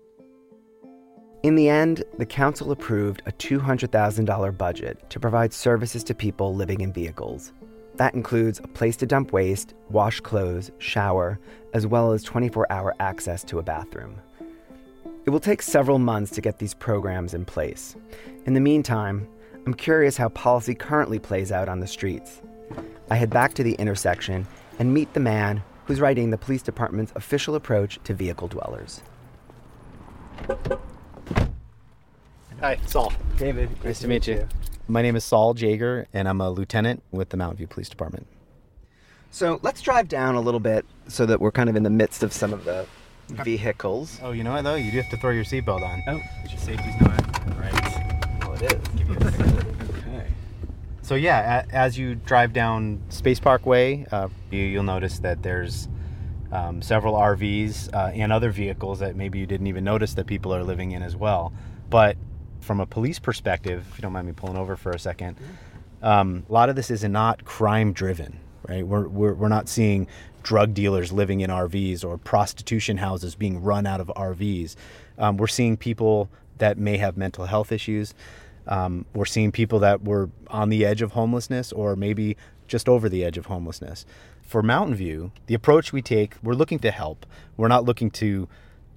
In the end, the council approved a two hundred thousand dollars budget to provide services to people living in vehicles. That includes a place to dump waste, wash clothes, shower, as well as twenty-four hour access to a bathroom. It will take several months to get these programs in place. In the meantime, I'm curious how policy currently plays out on the streets. I head back to the intersection and meet the man who's writing the police department's official approach to vehicle dwellers. Hi, Saul. David, nice, nice to meet you. you. My name is Saul Jaeger, and I'm a lieutenant with the Mountain View Police Department. So let's drive down a little bit so that we're kind of in the midst of some of the vehicles. Oh, you know what, though? You do have to throw your seatbelt on. Oh. Your safety's not right. Well, it is. Give you a second. Okay. So, yeah, a- as you drive down Space Parkway, uh, you, you'll notice that there's um, several R Vs uh, and other vehicles that maybe you didn't even notice that people are living in as well. But from a police perspective, if you don't mind me pulling over for a second, um, a lot of this is not crime-driven, right? We're, we're we're not seeing drug dealers living in R Vs or prostitution houses being run out of R Vs. Um, we're seeing people that may have mental health issues. Um, we're seeing people that were on the edge of homelessness or maybe just over the edge of homelessness. For Mountain View, the approach we take, we're looking to help. We're not looking to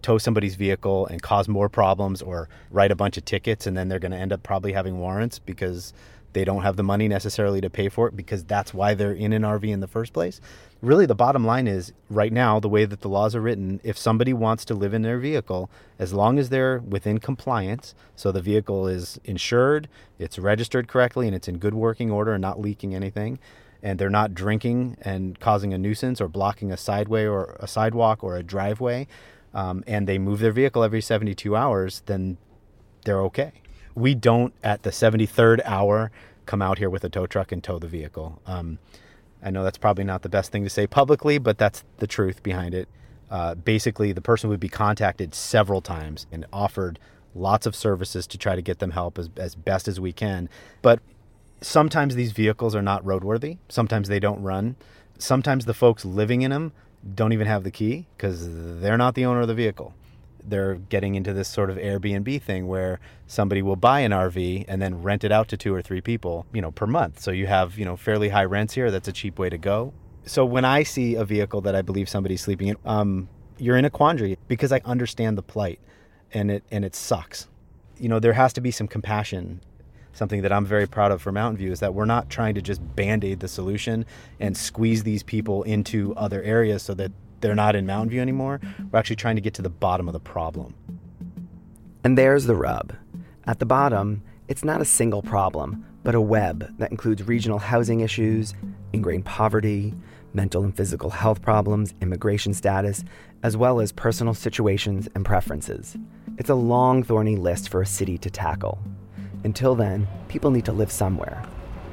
tow somebody's vehicle and cause more problems or write a bunch of tickets, and then they're going to end up probably having warrants because they don't have the money necessarily to pay for it, because that's why they're in an R V in the first place. Really, the bottom line is, right now, the way that the laws are written, if somebody wants to live in their vehicle, as long as they're within compliance, so the vehicle is insured, it's registered correctly, and it's in good working order and not leaking anything, and they're not drinking and causing a nuisance or blocking a sideway or a sidewalk or a driveway, um, and they move their vehicle every seventy-two hours, then they're okay. We don't, at the seventy-third hour, come out here with a tow truck and tow the vehicle. Um, I know that's probably not the best thing to say publicly, but that's the truth behind it. Uh, basically, the person would be contacted several times and offered lots of services to try to get them help as, as best as we can. But sometimes these vehicles are not roadworthy. Sometimes they don't run. Sometimes the folks living in them don't even have the key because they're not the owner of the vehicle. They're getting into this sort of Airbnb thing where somebody will buy an R V and then rent it out to two or three people, you know, per month. So you have, you know, fairly high rents here. That's a cheap way to go. So when I see a vehicle that I believe somebody's sleeping in, um, you're in a quandary because I understand the plight, and it and it sucks. You know, there has to be some compassion. Something that I'm very proud of for Mountain View is that we're not trying to just band-aid the solution and squeeze these people into other areas so that they're not in Mountain View anymore. We're actually trying to get to the bottom of the problem. And there's the rub. At the bottom, it's not a single problem, but a web that includes regional housing issues, ingrained poverty, mental and physical health problems, immigration status, as well as personal situations and preferences. It's a long, thorny list for a city to tackle. Until then, people need to live somewhere.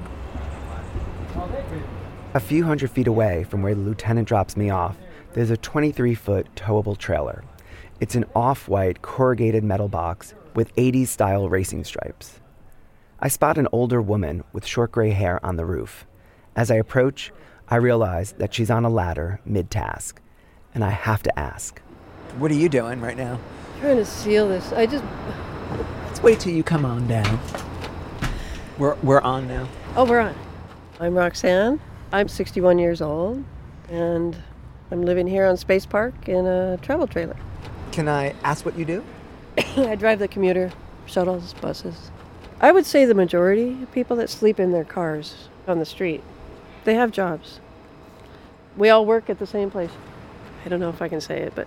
A few hundred feet away from where the lieutenant drops me off, there's a twenty-three foot towable trailer. It's an off-white corrugated metal box with eighties-style racing stripes. I spot an older woman with short gray hair on the roof. As I approach, I realize that she's on a ladder mid-task, and I have to ask. What are you doing right now? Trying to seal this. I just... Let's wait till you come on down. We're, we're on now. Oh, we're on. I'm Roxanne. I'm sixty-one years old, and I'm living here on Space Park in a travel trailer. Can I ask what you do? I drive the commuter shuttles, buses. I would say the majority of people that sleep in their cars on the street, they have jobs. We all work at the same place. I don't know if I can say it, but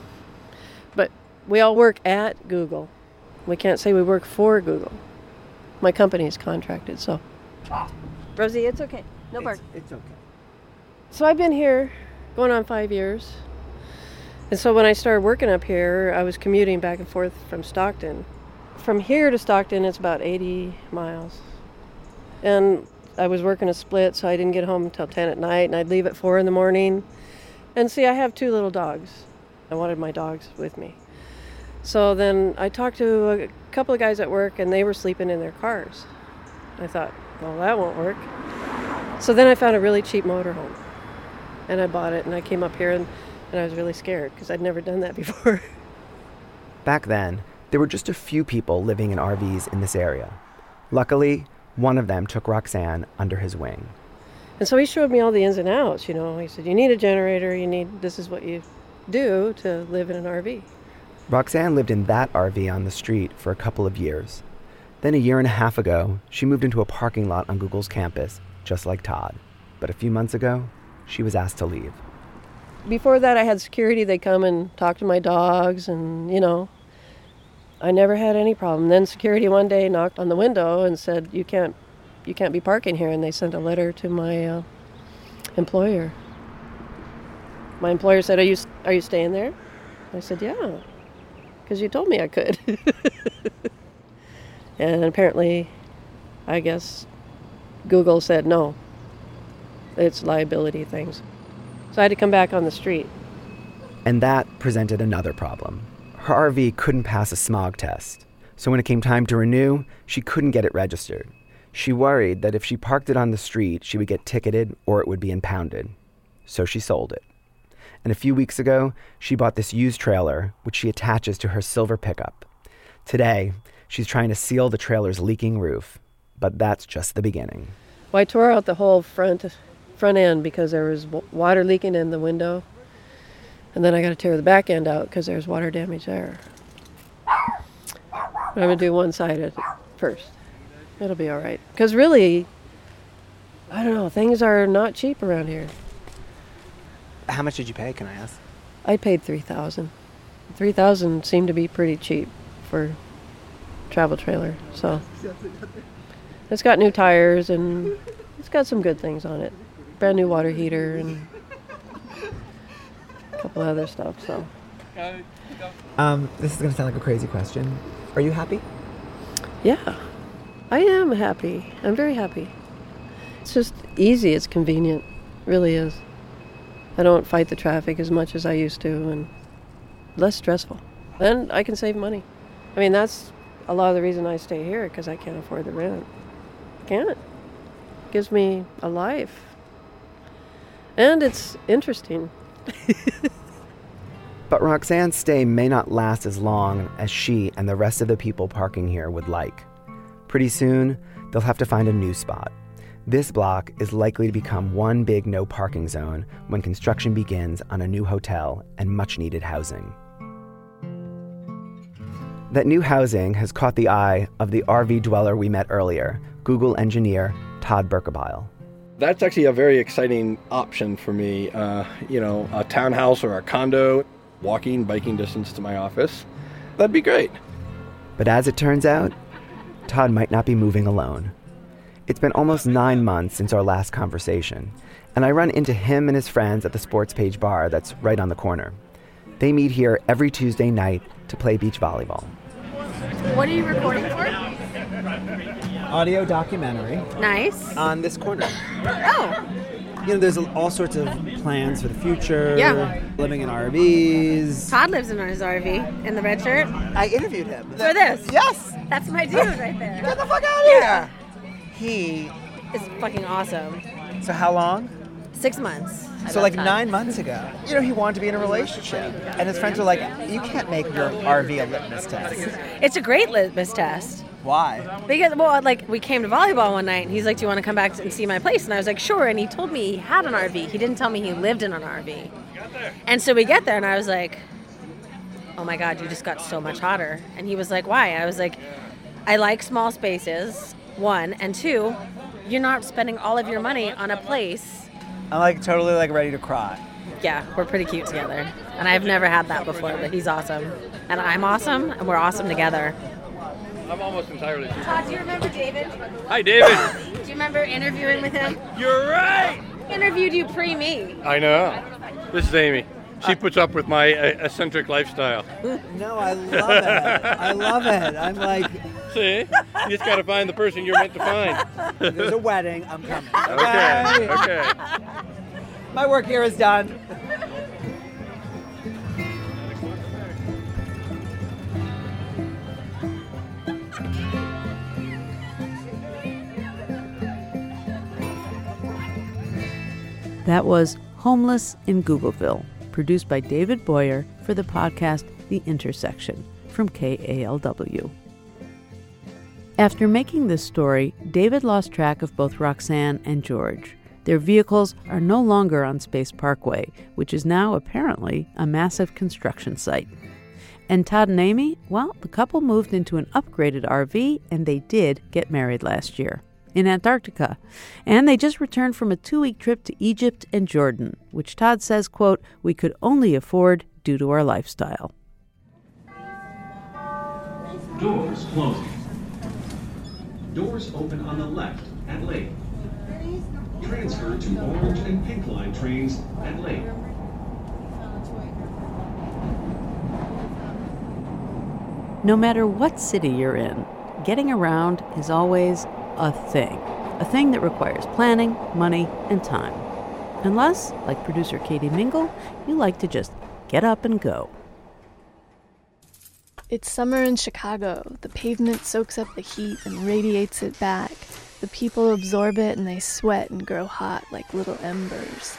but we all work at Google. We can't say we work for Google. My company's contracted, so. Rosie, it's okay. No bark. It's, it's okay. So I've been here going on five years. And so when I started working up here, I was commuting back and forth from Stockton. From here to Stockton, it's about eighty miles. And I was working a split, so I didn't get home until ten at night, and I'd leave at four in the morning. And see, I have two little dogs. I wanted my dogs with me. So then I talked to a couple of guys at work, and they were sleeping in their cars. I thought, well, that won't work. So then I found a really cheap motorhome, and I bought it, and I came up here, and, and I was really scared because I'd never done that before. Back then, there were just a few people living in R Vs in this area. Luckily, one of them took Roxanne under his wing. And so he showed me all the ins and outs, you know. He said, you need a generator, you need, this is what you do to live in an R V. Roxanne lived in that R V on the street for a couple of years. Then a year and a half ago, she moved into a parking lot on Google's campus, just like Todd. But a few months ago, she was asked to leave. Before that, I had security. They'd come and talk to my dogs, and, you know, I never had any problem. Then security one day knocked on the window and said, you can't you can't be parking here, and they sent a letter to my uh, employer. My employer said, are you, are you staying there? I said, yeah, because you told me I could. And apparently, I guess, Google said no. It's liability things. So I had to come back on the street. And that presented another problem. Her R V couldn't pass a smog test. So when it came time to renew, she couldn't get it registered. She worried that if she parked it on the street, she would get ticketed or it would be impounded. So she sold it. And a few weeks ago, she bought this used trailer, which she attaches to her silver pickup. Today, she's trying to seal the trailer's leaking roof, but that's just the beginning. Well, I tore out the whole front front end because there was water leaking in the window. And then I got to tear the back end out because there's water damage there. But I'm going to do one side at first. It'll be all right. Because really, I don't know, things are not cheap around here. How much did you pay, can I ask? I paid three thousand dollars. three thousand dollars seemed to be pretty cheap for travel trailer. So it's got new tires and it's got some good things on it. Brand new water heater and a couple other stuff. So Um, this is going to sound like a crazy question. Are you happy? yeah, I am happy. I'm very happy. It's just easy. It's convenient. It really is. I don't fight the traffic as much as I used to, and less stressful. And I can save money. I mean, that's a lot of the reason I stay here, because I can't afford the rent. I can't. It gives me a life. And it's interesting. But Roxanne's stay may not last as long as she and the rest of the people parking here would like. Pretty soon, they'll have to find a new spot. This block is likely to become one big no parking zone when construction begins on a new hotel and much-needed housing. That new housing has caught the eye of the R V dweller we met earlier, Google engineer Todd Berkebile. That's actually a very exciting option for me. Uh, you know, a townhouse or a condo, walking, biking distance to my office. That'd be great. But as it turns out, Todd might not be moving alone. It's been almost nine months since our last conversation, and I run into him and his friends at the Sports Page bar that's right on the corner. They meet here every Tuesday night to play beach volleyball. What are you recording for? Audio documentary. Nice. On this corner. Oh. You know, there's all sorts of plans for the future. Yeah. Living in R Vs. Todd lives in his R V in the red shirt. I interviewed him. For this? Yes. That's my dude right there. Get the fuck out of here. Yeah. He is fucking awesome. So how long? Six months. So like nine months ago, you know, he wanted to be in a relationship. And his friends were like, you can't make your R V a litmus test. It's a great litmus test. Why? Because, well, like, we came to volleyball one night, and he's like, do you want to come back and see my place? And I was like, sure. And he told me he had an R V. He didn't tell me he lived in an R V. And so we get there, and I was like, oh, my God, you just got so much hotter. And he was like, why? I was like, I like small spaces, one. And two, you're not spending all of your money on a place. I'm like totally like ready to cry. Yeah, we're pretty cute together. And I've never had that before, but he's awesome. And I'm awesome, and we're awesome together. I'm almost entirely sure. Todd, do you remember David? Hi, David. Do you remember interviewing with him? You're right. Interviewed you pre-me. I know. This is Amy. She puts up with my uh, eccentric lifestyle. No, I love it. I love it. I'm like... See? You just got to find the person you're meant to find. There's a wedding. I'm coming. Okay, okay. My work here is done. That was Homeless in Googleville, produced by David Boyer for the podcast The Intersection from K A L W. After making this story, David lost track of both Roxanne and George. Their vehicles are no longer on Space Parkway, which is now apparently a massive construction site. And Todd and Amy, well, the couple moved into an upgraded R V, and they did get married last year in Antarctica. And they just returned from a two-week trip to Egypt and Jordan, which Todd says, quote, we could only afford due to our lifestyle. Doors closing. Doors open on the left at Lake. Transfer to orange and pink line trains at Lake. No matter what city you're in, getting around is always a thing. A thing that requires planning, money, and time. Unless, like producer Katie Mingle, you like to just get up and go. It's summer in Chicago. The pavement soaks up the heat and radiates it back. The people absorb it and they sweat and grow hot like little embers.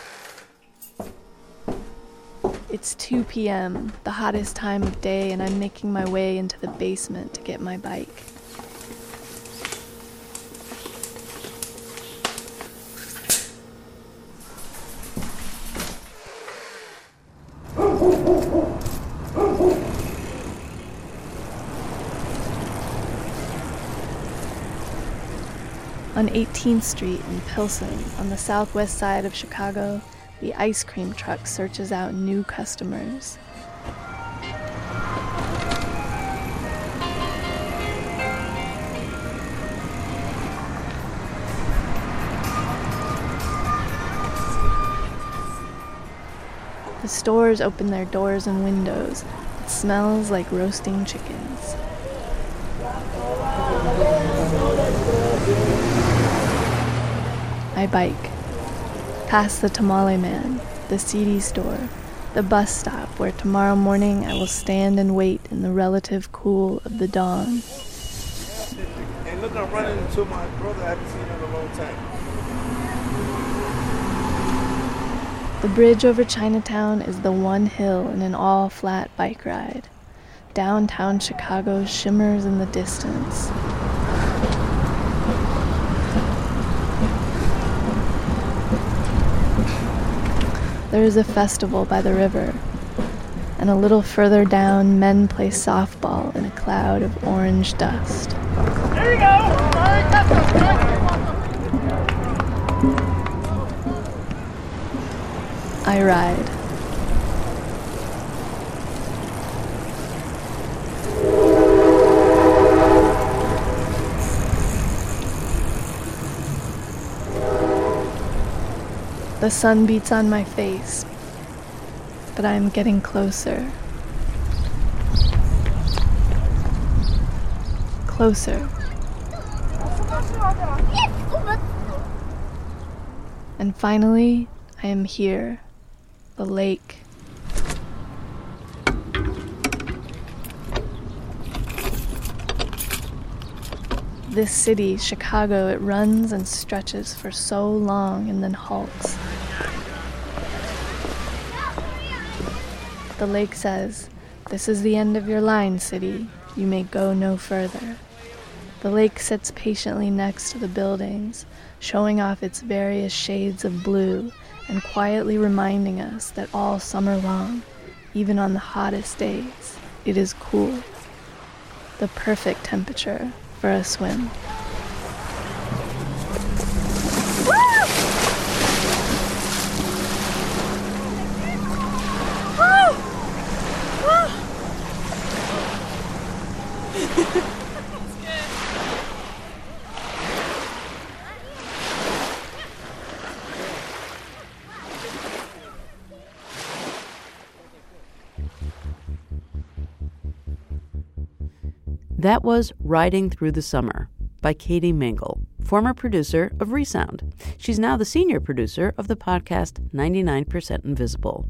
It's two p.m., the hottest time of day, and I'm making my way into the basement to get my bike. On eighteenth Street in Pilsen, on the southwest side of Chicago, the ice cream truck searches out new customers. The stores open their doors and windows. It smells like roasting chickens. I bike. Past the Tamale Man, the C D store, the bus stop where tomorrow morning I will stand and wait in the relative cool of the dawn. Hey, look, I'm running into my brother I haven't seen in a long time. The bridge over Chinatown is the one hill in an all-flat bike ride. Downtown Chicago shimmers in the distance. There is a festival by the river, and a little further down, men play softball in a cloud of orange dust. There you go! I ride. The sun beats on my face, but I am getting closer. Closer. And finally, I am here. The lake. This city, Chicago, it runs and stretches for so long and then halts. The lake says, "This is the end of your line, city. You may go no further." The lake sits patiently next to the buildings, showing off its various shades of blue and quietly reminding us that all summer long, even on the hottest days, it is cool. The perfect temperature for a swim. That was Riding Through the Summer by Katie Mingle, former producer of Resound. She's now the senior producer of the podcast ninety-nine percent Invisible.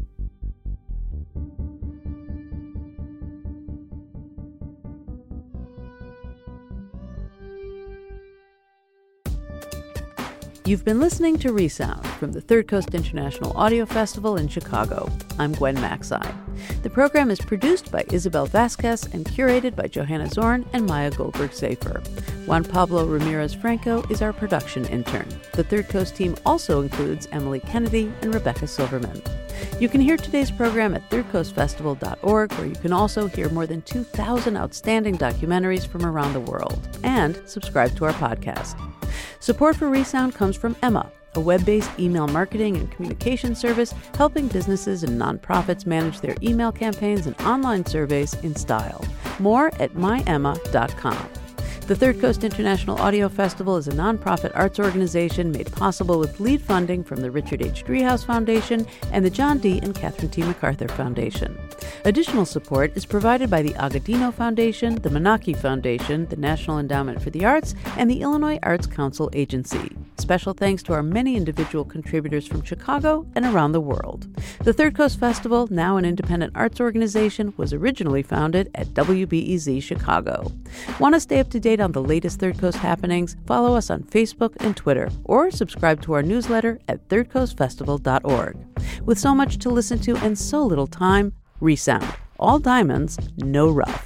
You've been listening to Resound from the Third Coast International Audio Festival in Chicago. I'm Gwen Macsai. The program is produced by Isabel Vasquez and curated by Johanna Zorn and Maya Goldberg-Safer. Juan Pablo Ramirez-Franco is our production intern. The Third Coast team also includes Emily Kennedy and Rebecca Silverman. You can hear today's program at third coast festival dot org, where you can also hear more than two thousand outstanding documentaries from around the world, and subscribe to our podcast. Support for Resound comes from Emma, a web-based email marketing and communication service helping businesses and nonprofits manage their email campaigns and online surveys in style. More at my emma dot com. The Third Coast International Audio Festival is a nonprofit arts organization made possible with lead funding from the Richard H. Driehaus Foundation and the John D. and Catherine T. MacArthur Foundation. Additional support is provided by the Agudino Foundation, the Menaki Foundation, the National Endowment for the Arts, and the Illinois Arts Council Agency. Special thanks to our many individual contributors from Chicago and around the world. The Third Coast Festival, now an independent arts organization, was originally founded at W B E Z Chicago. Want to stay up to date on the latest Third Coast happenings? Follow us on Facebook and Twitter, or subscribe to our newsletter at third coast festival dot org. With so much to listen to and so little time, Resound. All diamonds, no rough.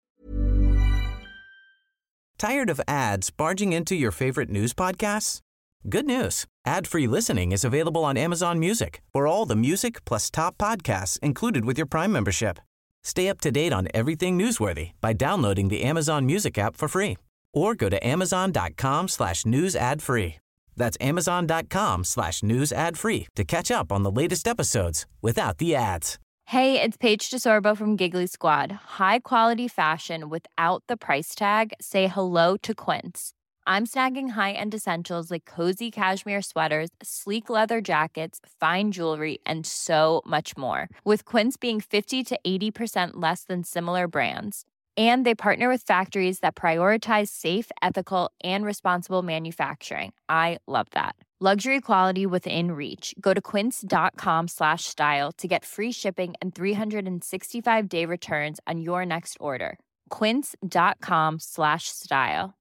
Tired of ads barging into your favorite news podcasts? Good news. Ad-free listening is available on Amazon Music for all the music plus top podcasts included with your Prime membership. Stay up to date on everything newsworthy by downloading the Amazon Music app for free or go to amazon.com slash news ad free. That's amazon.com slash news ad free to catch up on the latest episodes without the ads. Hey, it's Paige DeSorbo from Giggly Squad. High quality fashion without the price tag. Say hello to Quince. I'm snagging high-end essentials like cozy cashmere sweaters, sleek leather jackets, fine jewelry, and so much more. With Quince being fifty to eighty percent less than similar brands. And they partner with factories that prioritize safe, ethical, and responsible manufacturing. I love that. Luxury quality within reach. Go to quince.com slash style to get free shipping and three sixty-five day returns on your next order. Quince.com slash style.